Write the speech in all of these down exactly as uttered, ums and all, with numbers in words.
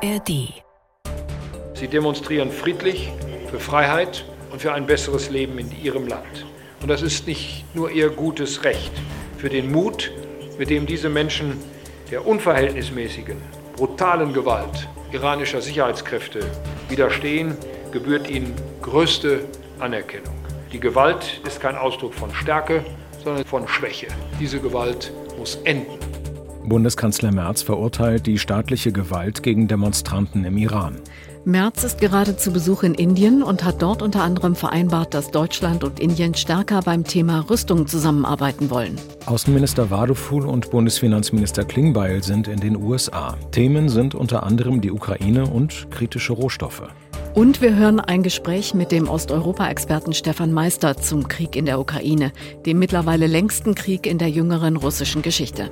R D. Sie demonstrieren friedlich für Freiheit und für ein besseres Leben in ihrem Land. Und das ist nicht nur ihr gutes Recht. Für den Mut, mit dem diese Menschen der unverhältnismäßigen, brutalen Gewalt iranischer Sicherheitskräfte widerstehen, gebührt ihnen größte Anerkennung. Die Gewalt ist kein Ausdruck von Stärke, sondern von Schwäche. Diese Gewalt muss enden. Bundeskanzler Merz verurteilt die staatliche Gewalt gegen Demonstranten im Iran. Merz ist gerade zu Besuch in Indien und hat dort unter anderem vereinbart, dass Deutschland und Indien stärker beim Thema Rüstung zusammenarbeiten wollen. Außenminister Wadeful und Bundesfinanzminister Klingbeil sind in den U S A. Themen sind unter anderem die Ukraine und kritische Rohstoffe. Und wir hören ein Gespräch mit dem Osteuropa-Experten Stefan Meister zum Krieg in der Ukraine, dem mittlerweile längsten Krieg in der jüngeren russischen Geschichte.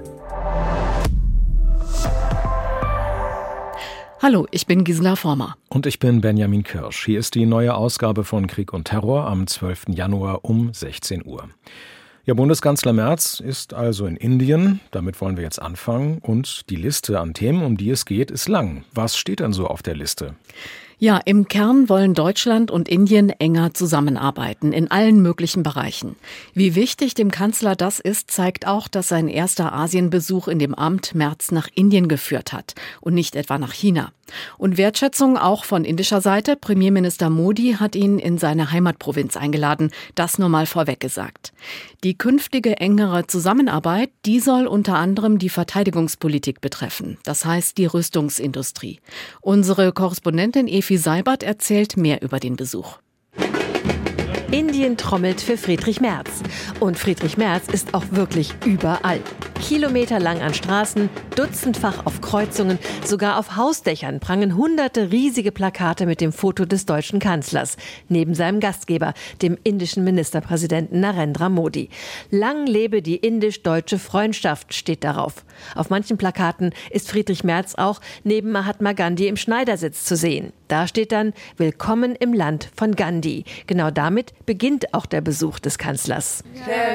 Hallo, ich bin Gisela Former. Und ich bin Benjamin Kirsch. Hier ist die neue Ausgabe von Krieg und Terror am zwölften Januar um sechzehn Uhr. Ja, Bundeskanzler Merz ist also in Indien. Damit wollen wir jetzt anfangen. Und die Liste an Themen, um die es geht, ist lang. Was steht denn so auf der Liste? Ja, im Kern wollen Deutschland und Indien enger zusammenarbeiten, in allen möglichen Bereichen. Wie wichtig dem Kanzler das ist, zeigt auch, dass sein erster Asienbesuch in dem Amt Merz nach Indien geführt hat und nicht etwa nach China. Und Wertschätzung auch von indischer Seite. Premierminister Modi hat ihn in seine Heimatprovinz eingeladen, das nur mal vorweg gesagt. Die künftige engere Zusammenarbeit, die soll unter anderem die Verteidigungspolitik betreffen, das heißt die Rüstungsindustrie. Unsere Korrespondentin Efi Seibert erzählt mehr über den Besuch. Indien trommelt für Friedrich Merz. Und Friedrich Merz ist auch wirklich überall. Kilometerlang an Straßen, dutzendfach auf Kreuzungen, sogar auf Hausdächern prangen hunderte riesige Plakate mit dem Foto des deutschen Kanzlers, neben seinem Gastgeber, dem indischen Ministerpräsidenten Narendra Modi. Lang lebe die indisch-deutsche Freundschaft, steht darauf. Auf manchen Plakaten ist Friedrich Merz auch neben Mahatma Gandhi im Schneidersitz zu sehen. Da steht dann Willkommen im Land von Gandhi. Genau damit beginnt auch der Besuch des Kanzlers.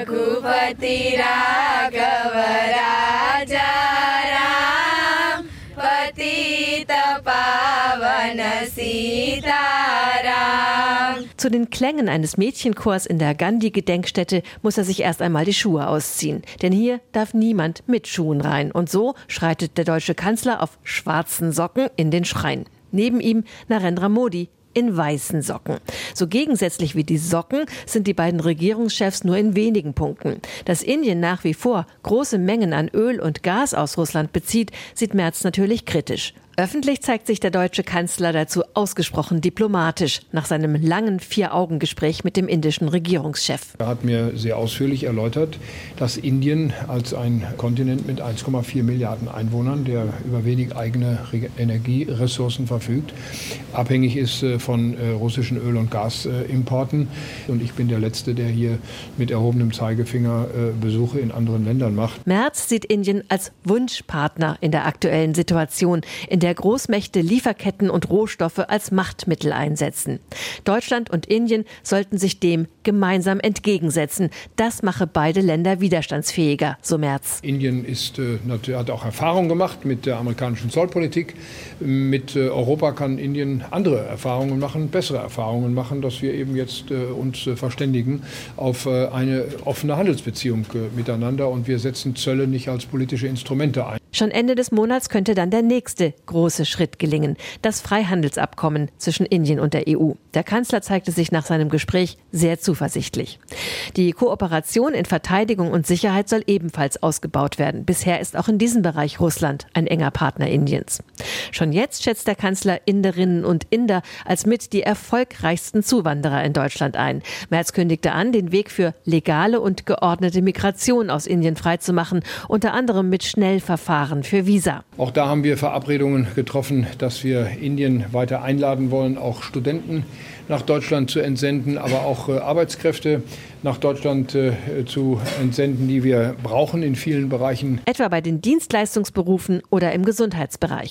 Zu den Klängen eines Mädchenchors in der Gandhi-Gedenkstätte muss er sich erst einmal die Schuhe ausziehen. Denn hier darf niemand mit Schuhen rein. Und so schreitet der deutsche Kanzler auf schwarzen Socken in den Schrein. Neben ihm Narendra Modi in weißen Socken. So gegensätzlich wie die Socken sind die beiden Regierungschefs nur in wenigen Punkten. Dass Indien nach wie vor große Mengen an Öl und Gas aus Russland bezieht, sieht Merz natürlich kritisch. Öffentlich zeigt sich der deutsche Kanzler dazu ausgesprochen diplomatisch nach seinem langen Vier-Augen-Gespräch mit dem indischen Regierungschef. Er hat mir sehr ausführlich erläutert, dass Indien als ein Kontinent mit eins Komma vier Milliarden Einwohnern, der über wenig eigene Energieressourcen verfügt, abhängig ist von russischen Öl- und Gasimporten. Und ich bin der Letzte, der hier mit erhobenem Zeigefinger Besuche in anderen Ländern macht. Merz sieht Indien als Wunschpartner in der aktuellen Situation, in der der Großmächte Lieferketten und Rohstoffe als Machtmittel einsetzen. Deutschland und Indien sollten sich dem gemeinsam entgegensetzen. Das mache beide Länder widerstandsfähiger, so Merz. Indien ist, hat auch Erfahrung gemacht mit der amerikanischen Zollpolitik. Mit Europa kann Indien andere Erfahrungen machen, bessere Erfahrungen machen, dass wir eben jetzt uns verständigen auf eine offene Handelsbeziehung miteinander. Und wir setzen Zölle nicht als politische Instrumente ein. Schon Ende des Monats könnte dann der nächste große Schritt gelingen. Das Freihandelsabkommen zwischen Indien und der E U. Der Kanzler zeigte sich nach seinem Gespräch sehr zuversichtlich. Die Kooperation in Verteidigung und Sicherheit soll ebenfalls ausgebaut werden. Bisher ist auch in diesem Bereich Russland ein enger Partner Indiens. Schon jetzt schätzt der Kanzler Inderinnen und Inder als mit die erfolgreichsten Zuwanderer in Deutschland ein. Merz kündigte an, den Weg für legale und geordnete Migration aus Indien freizumachen, unter anderem mit Schnellverfahren für Visa. Auch da haben wir Verabredungen getroffen, dass wir Indien weiter einladen wollen, auch Studenten nach Deutschland zu entsenden, aber auch äh, Arbeitskräfte nach Deutschland äh, zu entsenden, die wir brauchen in vielen Bereichen. Etwa bei den Dienstleistungsberufen oder im Gesundheitsbereich.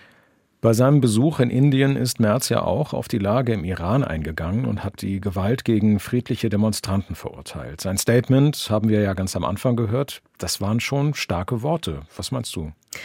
Bei seinem Besuch in Indien ist Merz ja auch auf die Lage im Iran eingegangen und hat die Gewalt gegen friedliche Demonstranten verurteilt. Sein Statement haben wir ja ganz am Anfang gehört. Das waren schon starke Worte. Was meinst du?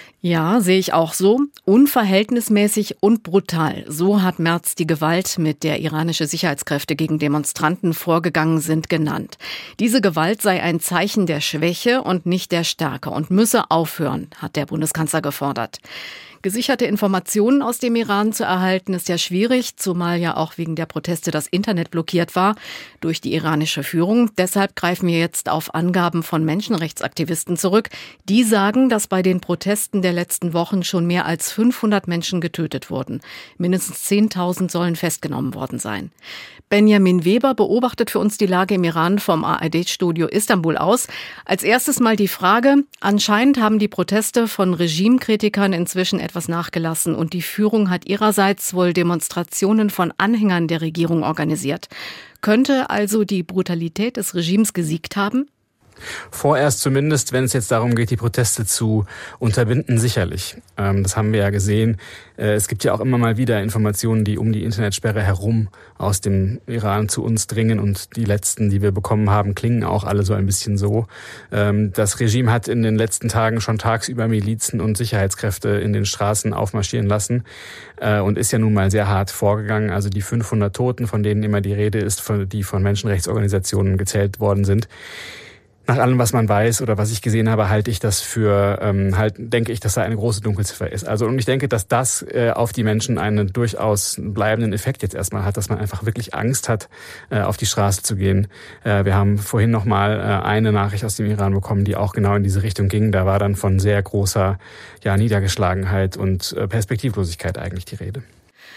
Ja, sehe ich auch so. Unverhältnismäßig und brutal. So hat Merz die Gewalt, mit der iranische Sicherheitskräfte gegen Demonstranten vorgegangen sind, genannt. Diese Gewalt sei ein Zeichen der Schwäche und nicht der Stärke und müsse aufhören, hat der Bundeskanzler gefordert. Gesicherte Informationen aus dem Iran zu erhalten, ist ja schwierig, zumal ja auch wegen der Proteste das Internet blockiert war durch die iranische Führung. Deshalb greifen wir jetzt auf Angaben von Menschenrechtsaktivisten zurück. Die sagen, dass bei den Protesten der letzten Wochen schon mehr als fünfhundert Menschen getötet wurden. Mindestens zehntausend sollen festgenommen worden sein. Benjamin Weber beobachtet für uns die Lage im Iran vom A R D-Studio Istanbul aus. Als erstes mal die Frage: Anscheinend haben die Proteste von Regimekritikern inzwischen etwas nachgelassen und die Führung hat ihrerseits wohl Demonstrationen von Anhängern der Regierung organisiert. Könnte also die Brutalität des Regimes gesiegt haben? Vorerst zumindest, wenn es jetzt darum geht, die Proteste zu unterbinden, sicherlich. Ähm, das haben wir ja gesehen. Äh, es gibt ja auch immer mal wieder Informationen, die um die Internetsperre herum aus dem Iran zu uns dringen und die letzten, die wir bekommen haben, klingen auch alle so ein bisschen so. Ähm, das Regime hat in den letzten Tagen schon tagsüber Milizen und Sicherheitskräfte in den Straßen aufmarschieren lassen äh, und ist ja nun mal sehr hart vorgegangen. Also die fünfhundert Toten, von denen immer die Rede ist, von, die von Menschenrechtsorganisationen gezählt worden sind. Nach allem, was man weiß oder was ich gesehen habe, halte ich das für, ähm, halt, denke ich, dass da eine große Dunkelziffer ist. Also, und ich denke, dass das äh, auf die Menschen einen durchaus bleibenden Effekt jetzt erstmal hat, dass man einfach wirklich Angst hat, äh, auf die Straße zu gehen. Äh, wir haben vorhin nochmal äh, eine Nachricht aus dem Iran bekommen, die auch genau in diese Richtung ging. Da war dann von sehr großer, ja, Niedergeschlagenheit und äh, Perspektivlosigkeit eigentlich die Rede.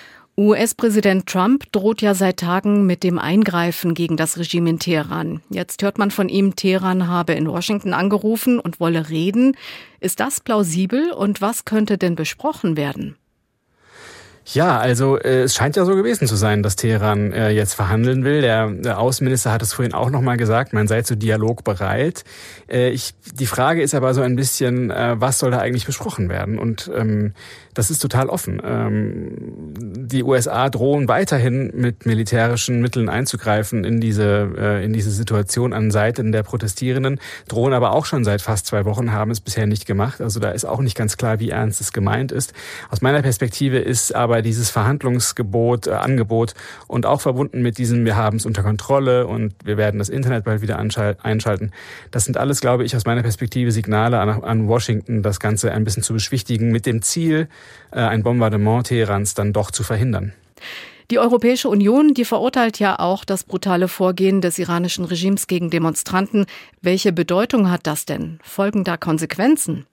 U S-Präsident Trump droht ja seit Tagen mit dem Eingreifen gegen das Regime in Teheran. Jetzt hört man von ihm, Teheran habe in Washington angerufen und wolle reden. Ist das plausibel und was könnte denn besprochen werden? Ja, also äh, es scheint ja so gewesen zu sein, dass Teheran äh, jetzt verhandeln will. Der, der Außenminister hat es vorhin auch nochmal gesagt, man sei zu Dialog bereit. Äh, ich, die Frage ist aber so ein bisschen, äh, was soll da eigentlich besprochen werden? Und ähm, das ist total offen. Ähm, die U S A drohen weiterhin mit militärischen Mitteln einzugreifen in diese äh, in diese Situation an Seiten der Protestierenden, drohen aber auch schon seit fast zwei Wochen, haben es bisher nicht gemacht. Also da ist auch nicht ganz klar, wie ernst es gemeint ist. Aus meiner Perspektive ist aber dieses Verhandlungsgebot, äh, Angebot und auch verbunden mit diesem, wir haben es unter Kontrolle und wir werden das Internet bald wieder anschal- einschalten. Das sind alles, glaube ich, aus meiner Perspektive Signale an, an Washington, das Ganze ein bisschen zu beschwichtigen, mit dem Ziel, äh, ein Bombardement Teherans dann doch zu verhindern. Die Europäische Union, die verurteilt ja auch das brutale Vorgehen des iranischen Regimes gegen Demonstranten. Welche Bedeutung hat das denn? Folgen da Konsequenzen?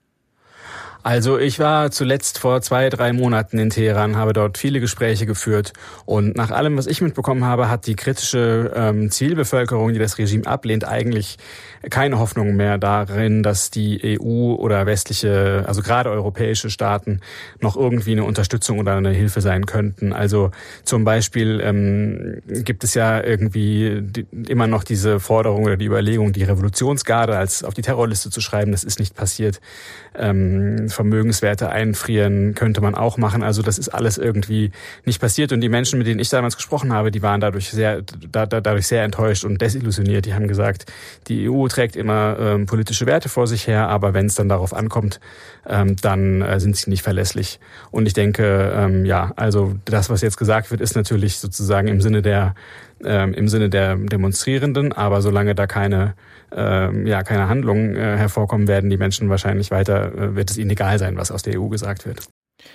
Also ich war zuletzt vor zwei, drei Monaten in Teheran, habe dort viele Gespräche geführt und nach allem, was ich mitbekommen habe, hat die kritische ähm, Zielbevölkerung, die das Regime ablehnt, eigentlich keine Hoffnung mehr darin, dass die E U oder westliche, also gerade europäische Staaten noch irgendwie eine Unterstützung oder eine Hilfe sein könnten. Also zum Beispiel ähm, gibt es ja irgendwie die, immer noch diese Forderung oder die Überlegung, die Revolutionsgarde als auf die Terrorliste zu schreiben. Das ist nicht passiert. Ähm, Vermögenswerte einfrieren könnte man auch machen. Also das ist alles irgendwie nicht passiert. Und die Menschen, mit denen ich damals gesprochen habe, die waren dadurch sehr, da, dadurch sehr enttäuscht und desillusioniert. Die haben gesagt, die E U trägt immer ähm, politische Werte vor sich her, aber wenn es dann darauf ankommt, ähm, dann äh, sind sie nicht verlässlich. Und ich denke, ähm, ja, also das, was jetzt gesagt wird, ist natürlich sozusagen im Sinne der ähm, im Sinne der Demonstrierenden, aber solange da keine ähm, ja keine Handlungen äh, hervorkommen, werden die Menschen wahrscheinlich weiter, äh, wird es ihnen egal sein, was aus der E U gesagt wird.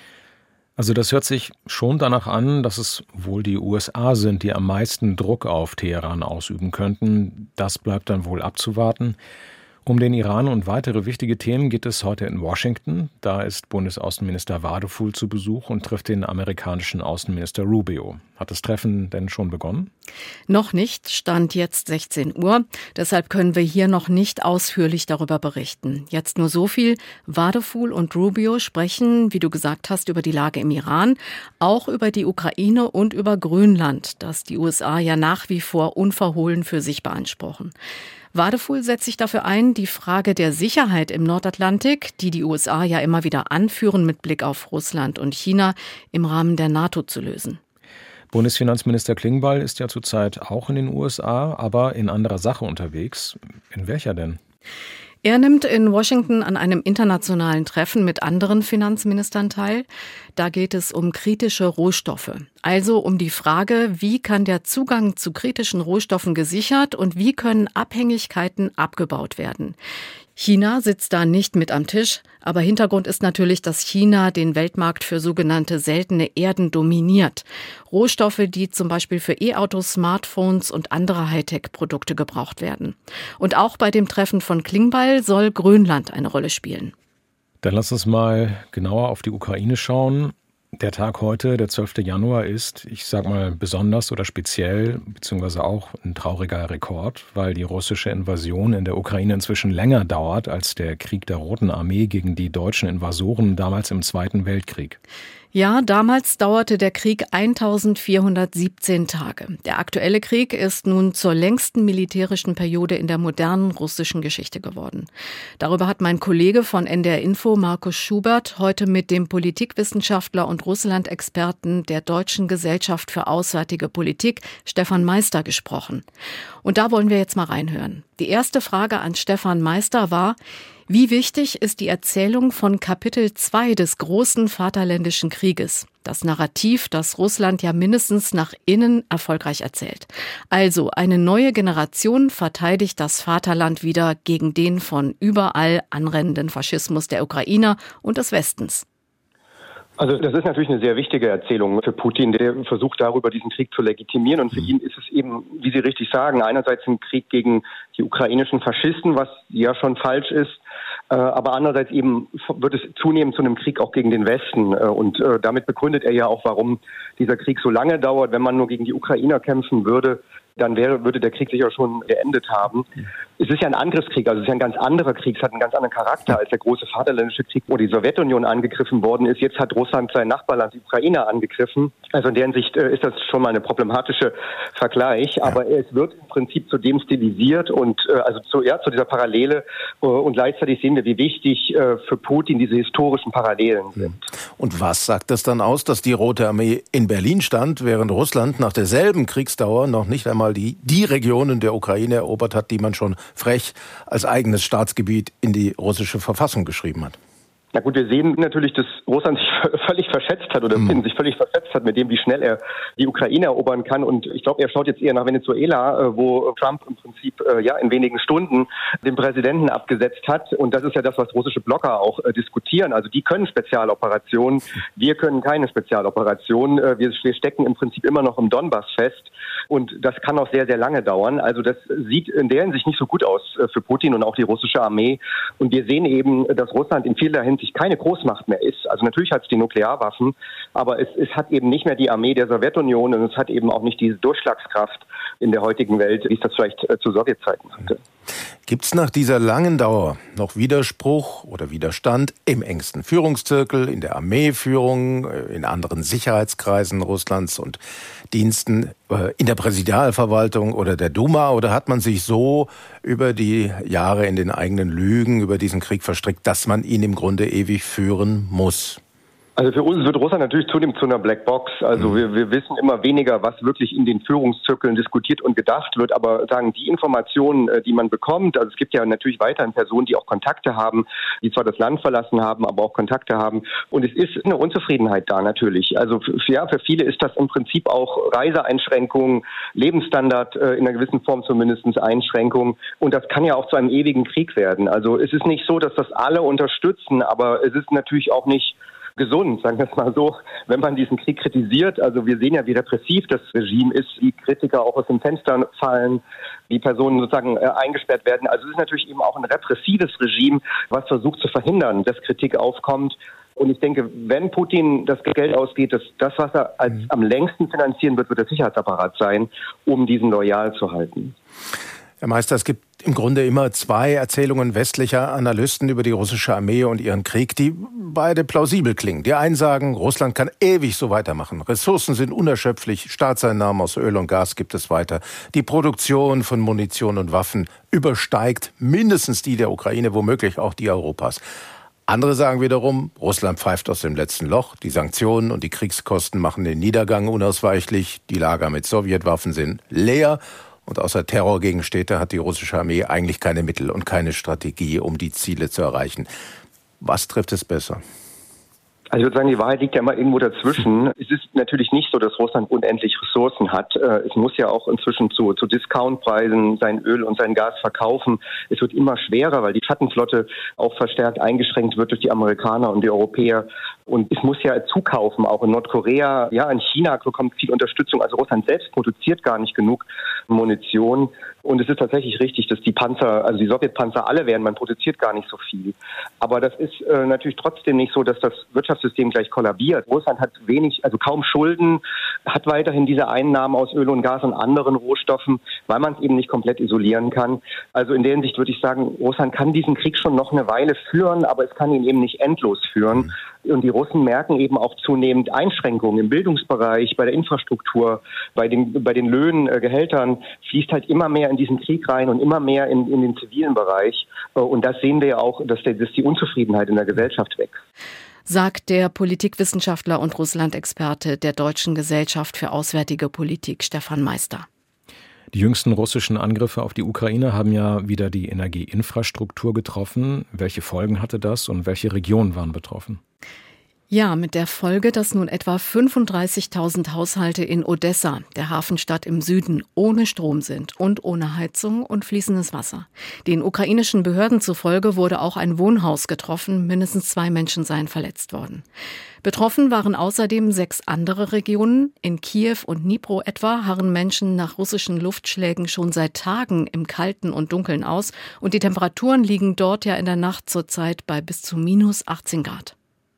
Also das hört sich schon danach an, dass es wohl die U S A sind, die am meisten Druck auf Teheran ausüben könnten. Das bleibt dann wohl abzuwarten. Um den Iran und weitere wichtige Themen geht es heute in Washington. Da ist Bundesaußenminister Wadefuhl zu Besuch und trifft den amerikanischen Außenminister Rubio. Hat das Treffen denn schon begonnen? Noch nicht, Stand jetzt sechzehn Uhr. Deshalb können wir hier noch nicht ausführlich darüber berichten. Jetzt nur so viel. Wadefuhl und Rubio sprechen, wie du gesagt hast, über die Lage im Iran, auch über die Ukraine und über Grönland, das die U S A ja nach wie vor unverhohlen für sich beanspruchen. Wadefuhl setzt sich dafür ein, die Frage der Sicherheit im Nordatlantik, die die U S A ja immer wieder anführen mit Blick auf Russland und China, im Rahmen der NATO zu lösen. Bundesfinanzminister Klingbeil ist ja zurzeit auch in den U S A, aber in anderer Sache unterwegs. In welcher denn? Er nimmt in Washington an einem internationalen Treffen mit anderen Finanzministern teil. Da geht es um kritische Rohstoffe. Also um die Frage, wie kann der Zugang zu kritischen Rohstoffen gesichert und wie können Abhängigkeiten abgebaut werden. China sitzt da nicht mit am Tisch, aber Hintergrund ist natürlich, dass China den Weltmarkt für sogenannte seltene Erden dominiert. Rohstoffe, die zum Beispiel für E-Autos, Smartphones und andere Hightech-Produkte gebraucht werden. Und auch bei dem Treffen von Klingbeil soll Grönland eine Rolle spielen. Dann lass uns mal genauer auf die Ukraine schauen. Der Tag heute, der zwölfte Januar, ist, ich sag mal, besonders oder speziell, beziehungsweise auch ein trauriger Rekord, weil die russische Invasion in der Ukraine inzwischen länger dauert als der Krieg der Roten Armee gegen die deutschen Invasoren damals im Zweiten Weltkrieg. Ja, damals dauerte der Krieg eintausendvierhundertsiebzehn Tage. Der aktuelle Krieg ist nun zur längsten militärischen Periode in der modernen russischen Geschichte geworden. Darüber hat mein Kollege von N D R Info, Markus Schubert, heute mit dem Politikwissenschaftler und Russland-Experten der Deutschen Gesellschaft für Auswärtige Politik, Stefan Meister, gesprochen. Und da wollen wir jetzt mal reinhören. Die erste Frage an Stefan Meister war: Wie wichtig ist die Erzählung von Kapitel zwei des großen Vaterländischen Krieges? Das Narrativ, das Russland ja mindestens nach innen erfolgreich erzählt. Also eine neue Generation verteidigt das Vaterland wieder gegen den von überall anrennenden Faschismus der Ukrainer und des Westens. Also das ist natürlich eine sehr wichtige Erzählung für Putin, der versucht darüber diesen Krieg zu legitimieren. Und für ihn ist es eben, wie Sie richtig sagen, einerseits ein Krieg gegen die ukrainischen Faschisten, was ja schon falsch ist, aber andererseits eben wird es zunehmend zu einem Krieg auch gegen den Westen. Und damit begründet er ja auch, warum dieser Krieg so lange dauert. Wenn man nur gegen die Ukrainer kämpfen würde, dann wäre, würde der Krieg sicher schon geendet haben. Es ist ja ein Angriffskrieg, also es ist ja ein ganz anderer Krieg, es hat einen ganz anderen Charakter als der große Vaterländische Krieg, wo die Sowjetunion angegriffen worden ist. Jetzt hat Russland sein Nachbarland, die Ukraine, angegriffen. Also in der Hinsicht äh, ist das schon mal eine problematische Vergleich, ja. Aber es wird im Prinzip zu dem stilisiert und äh, also zu, ja, zu dieser Parallele äh, und gleichzeitig sehen wir, wie wichtig äh, für Putin diese historischen Parallelen sind. Und was sagt das dann aus, dass die Rote Armee in Berlin stand, während Russland nach derselben Kriegsdauer noch nicht einmal die, die Regionen der Ukraine erobert hat, die man schon frech als eigenes Staatsgebiet in die russische Verfassung geschrieben hat? Na gut, wir sehen natürlich, dass Russland sich völlig verschätzt hat oder Putin sich völlig verschätzt hat mit dem, wie schnell er die Ukraine erobern kann. Und ich glaube, er schaut jetzt eher nach Venezuela, wo Trump im Prinzip ja in wenigen Stunden den Präsidenten abgesetzt hat. Und das ist ja das, was russische Blogger auch äh, diskutieren. Also die können Spezialoperationen, wir können keine Spezialoperationen. Äh, wir, wir stecken im Prinzip immer noch im Donbass fest. Und das kann auch sehr, sehr lange dauern. Also das sieht in der Hinsicht nicht so gut aus äh, für Putin und auch die russische Armee. Und wir sehen eben, dass Russland in vieler Hinsicht keine Großmacht mehr ist. Also natürlich hat es die Nuklearwaffen, aber es, es hat eben nicht mehr die Armee der Sowjetunion und es hat eben auch nicht diese Durchschlagskraft in der heutigen Welt, wie es das vielleicht äh, zu Sowjetzeiten hatte. Gibt es nach dieser langen Dauer noch Widerspruch oder Widerstand im engsten Führungszirkel, in der Armeeführung, in anderen Sicherheitskreisen Russlands und Diensten, in der Präsidialverwaltung oder der Duma? Oder hat man sich so über die Jahre in den eigenen Lügen über diesen Krieg verstrickt, dass man ihn im Grunde ewig führen muss? Also für uns wird Russland natürlich zunehmend zu einer Blackbox. Also wir, wir wissen immer weniger, was wirklich in den Führungszirkeln diskutiert und gedacht wird. Aber sagen die Informationen, die man bekommt, also es gibt ja natürlich weiterhin Personen, die auch Kontakte haben, die zwar das Land verlassen haben, aber auch Kontakte haben. Und es ist eine Unzufriedenheit da natürlich. Also für, ja, für viele ist das im Prinzip auch Reiseeinschränkungen, Lebensstandard äh, in einer gewissen Form zumindest Einschränkungen. Und das kann ja auch zu einem ewigen Krieg werden. Also es ist nicht so, dass das alle unterstützen, aber es ist natürlich auch nicht gesund, sagen wir es mal so, wenn man diesen Krieg kritisiert. Also wir sehen ja, wie repressiv das Regime ist, wie Kritiker auch aus dem Fenster fallen, wie Personen sozusagen äh, eingesperrt werden. Also es ist natürlich eben auch ein repressives Regime, was versucht zu verhindern, dass Kritik aufkommt. Und ich denke, wenn Putin das Geld ausgeht, dass das, was er als am längsten finanzieren wird, wird der Sicherheitsapparat sein, um diesen loyal zu halten. Herr Meister, es gibt im Grunde immer zwei Erzählungen westlicher Analysten über die russische Armee und ihren Krieg, die beide plausibel klingen. Die einen sagen, Russland kann ewig so weitermachen. Ressourcen sind unerschöpflich, Staatseinnahmen aus Öl und Gas gibt es weiter. Die Produktion von Munition und Waffen übersteigt mindestens die der Ukraine, womöglich auch die Europas. Andere sagen wiederum, Russland pfeift aus dem letzten Loch. Die Sanktionen und die Kriegskosten machen den Niedergang unausweichlich. Die Lager mit Sowjetwaffen sind leer. Und außer Terror gegen Städte hat die russische Armee eigentlich keine Mittel und keine Strategie, um die Ziele zu erreichen. Was trifft es besser? Also ich würde sagen, die Wahrheit liegt ja immer irgendwo dazwischen. Es ist natürlich nicht so, dass Russland unendlich Ressourcen hat. Es muss ja auch inzwischen zu, zu Discountpreisen sein Öl und sein Gas verkaufen. Es wird immer schwerer, weil die Schattenflotte auch verstärkt eingeschränkt wird durch die Amerikaner und die Europäer. Und es muss ja zukaufen, auch in Nordkorea. Ja, in China bekommt viel Unterstützung. Also Russland selbst produziert gar nicht genug Munition. Und es ist tatsächlich richtig, dass die Panzer, also die Sowjetpanzer alle wären, man produziert gar nicht so viel. Aber das ist äh, natürlich trotzdem nicht so, dass das Wirtschaftssystem gleich kollabiert. Russland hat wenig, also kaum Schulden, hat weiterhin diese Einnahmen aus Öl und Gas und anderen Rohstoffen, weil man es eben nicht komplett isolieren kann. Also in der Hinsicht würde ich sagen, Russland kann diesen Krieg schon noch eine Weile führen, aber es kann ihn eben nicht endlos führen. Und die Russen merken eben auch zunehmend Einschränkungen im Bildungsbereich, bei der Infrastruktur, bei den, bei den Löhnen, äh, Gehältern, fließt halt immer mehr in diesen Krieg rein und immer mehr in, in den zivilen Bereich. Äh, und das sehen wir ja auch, dass, der, dass die Unzufriedenheit in der Gesellschaft wächst. Sagt der Politikwissenschaftler und Russland-Experte der Deutschen Gesellschaft für Auswärtige Politik, Stefan Meister. Die jüngsten russischen Angriffe auf die Ukraine haben ja wieder die Energieinfrastruktur getroffen. Welche Folgen hatte das und welche Regionen waren betroffen? Ja, mit der Folge, dass nun etwa fünfunddreißigtausend Haushalte in Odessa, der Hafenstadt im Süden, ohne Strom sind und ohne Heizung und fließendes Wasser. Den ukrainischen Behörden zufolge wurde auch ein Wohnhaus getroffen, mindestens zwei Menschen seien verletzt worden. Betroffen waren außerdem sechs andere Regionen. In Kiew und Dnipro etwa harren Menschen nach russischen Luftschlägen schon seit Tagen im Kalten und Dunkeln aus. Und die Temperaturen liegen dort ja in der Nacht zurzeit bei bis zu minus achtzehn Grad.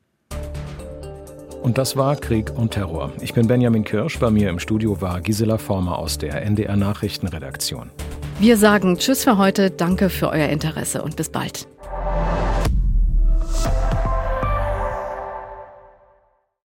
Und das war Krieg und Terror. Ich bin Benjamin Kirsch, bei mir im Studio war Gisela Former aus der N D R Nachrichtenredaktion. Wir sagen Tschüss für heute, danke für euer Interesse und bis bald.